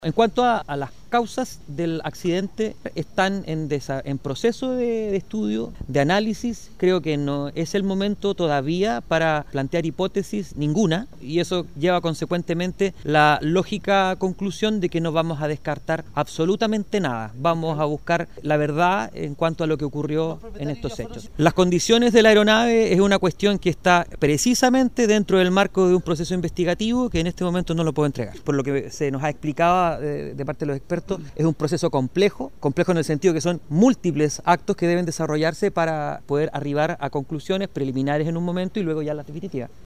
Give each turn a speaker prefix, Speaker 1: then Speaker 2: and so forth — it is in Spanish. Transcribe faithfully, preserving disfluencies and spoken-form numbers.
Speaker 1: En cuanto a, a las causas del accidente, están en, desa, en proceso de, de estudio, de análisis. Creo que no es el momento todavía para plantear hipótesis ninguna, y eso lleva consecuentemente la lógica conclusión de que no vamos a descartar absolutamente nada. Vamos a buscar la verdad en cuanto a lo que ocurrió en estos hechos. Las condiciones de la aeronave es una cuestión que está precisamente dentro del marco de un proceso investigativo que en este momento no lo puedo entregar. Por lo que se nos ha explicado de, de parte de los expertos, es un proceso complejo, complejo en el sentido que son múltiples actos que deben desarrollarse para poder arribar a conclusiones preliminares en un momento y luego ya las definitivas.